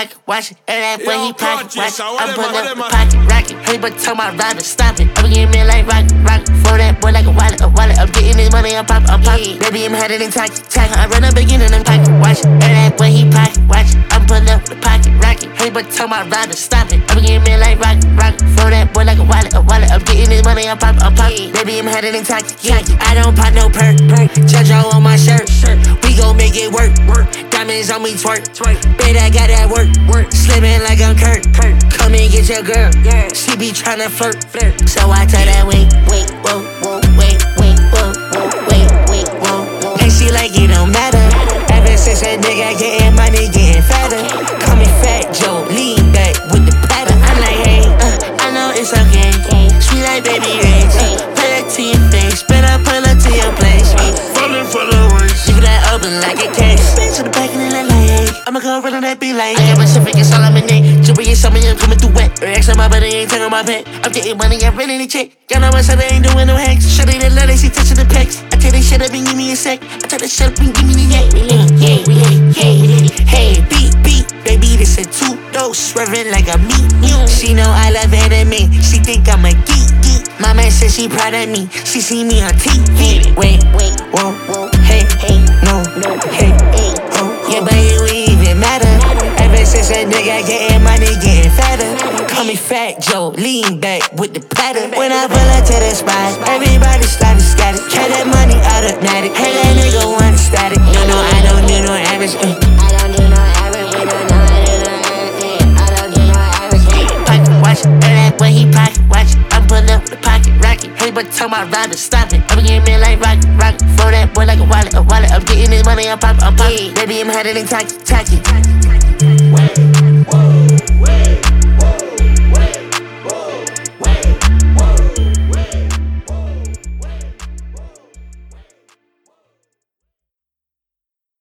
pocket watch it. And that boy he pocket watch it. I'm pulling up the pocket rocket. Hey, but tell my rider stop it. I'm getting me like rocket. For that boy like a wallet. I'm getting this money, I'm poppin'. Baby, I'm headed in tacky. I run up again and I'm pocket watch it. And that boy he pocket watch it. I'm pulling up the pocket rocket. Hey, but tell my rider stop it. I'm getting me like rocket. For that boy like a wallet. I'm getting this money, I'm poppin'. Baby, I'm headed in tacky. I don't pop no perk. Jojo on my shirt. We gon' make it work. Diamonds on me twerk. Bet I got that work. Slippin' like I'm Kurt. Come and get your girl. She be tryna flirt. So I tell that wait, whoa, wait, whoa. And she like it don't matter. Ever since that nigga getting money, getting fatter. Call me Fat Joe, lean back with the pattern. I'm like, hey, I know it's okay. Sweet like baby rings. Put it to your face, better pull up to your place. Falling for the worst. Leave that open like a case. Bitch to the back and then like, hey, I'ma go run on that beat like, I am Pacific, it's all I'm in it. Jewelry is something I'm coming through wet. Rex on my body, ain't taking my pet. I'm getting money, I'm running the check. Y'all know my son, I ain't doing no hacks. Shorty the letter, she touching the pecs. I tell that shit up and give me a sec. I tell that shit up and give me the yak. Hey, beat, baby, this a two-dose. Swerving like a meat. She know I love anime. She think I'm a geek. My man said she proud of me. She see me on TV. Wait, whoa, hey, no, hey, oh. Yeah, but it would even matter. Ever since that nigga getting money, getting fatter. Call me Fat Joe, lean back with the platter. When I pull up to the spot, everybody started scattered. Carry that money automatic. Hey, that nigga want static. No, I don't do no average. I don't do no average. We don't know I don't do no average. Pocket watch, and that boy he pocket watch. I'm pulling up the pocket rocket. Hey, but tell my rider stop it. I'm getting me like rocket. For that boy like a wallet. I'm getting this money, I'm poppin'. Baby, I'm headed in tacky.